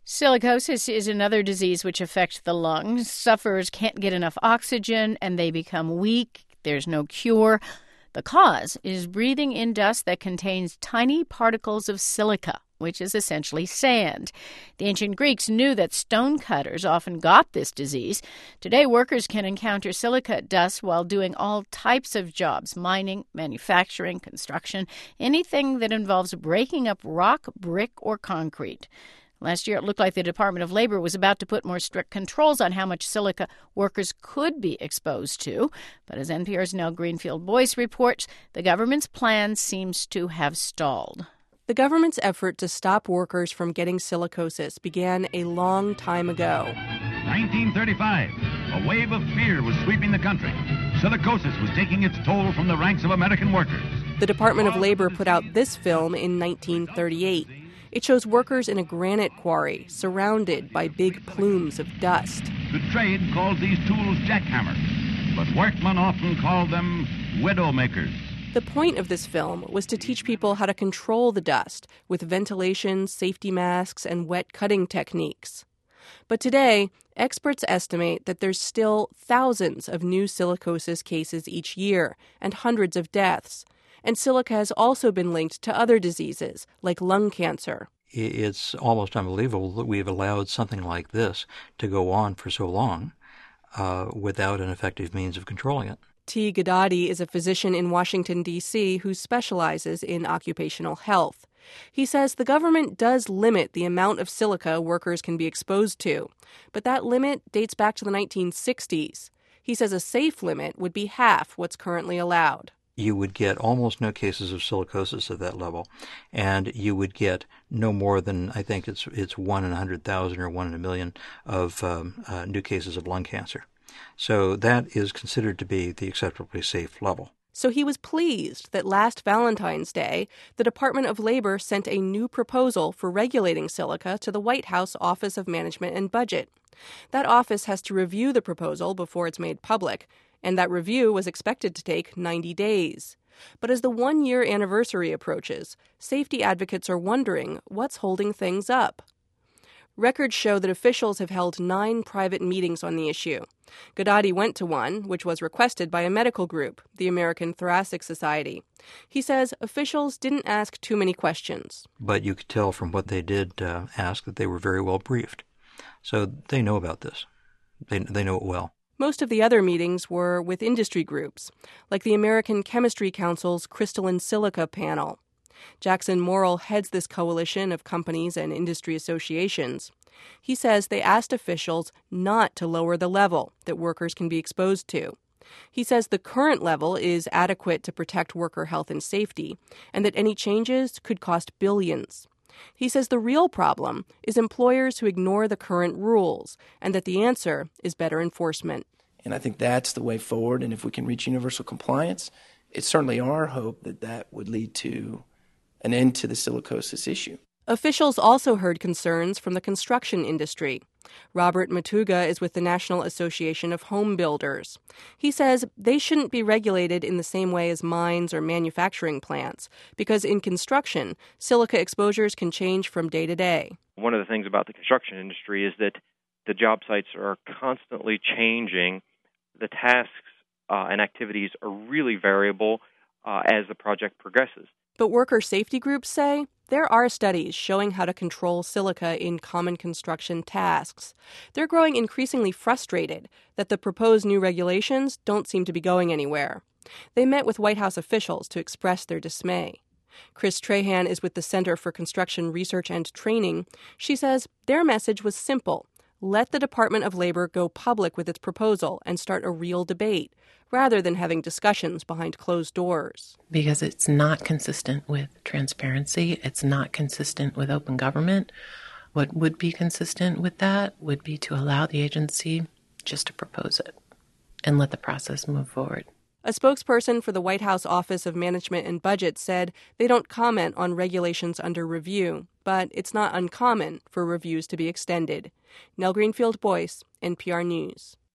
Silicosis is another disease which affects the lungs. Sufferers can't get enough oxygen and they become weak. There's no cure. The cause is breathing in dust that contains tiny particles of silica, which is essentially sand. The ancient Greeks knew that stonecutters often got this disease. Today, workers can encounter silica dust while doing all types of jobs: mining, manufacturing, construction, anything that involves breaking up rock, brick, or concrete. Last year, it looked like the Department of Labor was about to put more strict controls on how much silica workers could be exposed to. But as NPR's Nell Greenfield-Boyce reports, the government's plan seems to have stalled. The government's effort to stop workers from getting silicosis began a long time ago. 1935, a wave of fear was sweeping the country. Silicosis was taking its toll from the ranks of American workers. The Department of Labor put out this film in 1938. It shows workers in a granite quarry surrounded by big plumes of dust. The trade calls these tools jackhammers, but workmen often call them widowmakers. The point of this film was to teach people how to control the dust with ventilation, safety masks, and wet cutting techniques. But today, experts estimate that there's still thousands of new silicosis cases each year and hundreds of deaths. And silica has also been linked to other diseases, like lung cancer. It's almost unbelievable that we've allowed something like this to go on for so long without an effective means of controlling it. T. Gadadi is a physician in Washington, D.C., who specializes in occupational health. He says the government does limit the amount of silica workers can be exposed to, but that limit dates back to the 1960s. He says a safe limit would be half what's currently allowed. You would get almost no cases of silicosis at that level, and you would get no more than, I think it's 1 in 100,000 or 1 in a million of new cases of lung cancer. So that is considered to be the acceptably safe level. So he was pleased that last Valentine's Day, the Department of Labor sent a new proposal for regulating silica to the White House Office of Management and Budget. That office has to review the proposal before it's made public, and that review was expected to take 90 days. But as the one-year anniversary approaches, safety advocates are wondering what's holding things up. Records show that officials have held 9 private meetings on the issue. Gadadi went to one, which was requested by a medical group, the American Thoracic Society. He says officials didn't ask too many questions. But you could tell from what they did ask that they were very well briefed. So they know about this. They know it well. Most of the other meetings were with industry groups, like the American Chemistry Council's Crystalline Silica panel. Jackson Morrill heads this coalition of companies and industry associations. He says they asked officials not to lower the level that workers can be exposed to. He says the current level is adequate to protect worker health and safety, and that any changes could cost billions. He says the real problem is employers who ignore the current rules, and that the answer is better enforcement. And I think that's the way forward, and if we can reach universal compliance, it's certainly our hope that that would lead to an end to the silicosis issue. Officials also heard concerns from the construction industry. Robert Matuga is with the National Association of Home Builders. He says they shouldn't be regulated in the same way as mines or manufacturing plants, because in construction, silica exposures can change from day to day. One of the things about the construction industry is that the job sites are constantly changing. The tasks and activities are really variable as the project progresses. But worker safety groups say there are studies showing how to control silica in common construction tasks. They're growing increasingly frustrated that the proposed new regulations don't seem to be going anywhere. They met with White House officials to express their dismay. Chris Trahan is with the Center for Construction Research and Training. She says their message was simple. Let the Department of Labor go public with its proposal and start a real debate, rather than having discussions behind closed doors. Because it's not consistent with transparency. It's not consistent with open government. What would be consistent with that would be to allow the agency just to propose it and let the process move forward. A spokesperson for the White House Office of Management and Budget said they don't comment on regulations under review, but it's not uncommon for reviews to be extended. Nell Greenfield-Boyce, NPR News.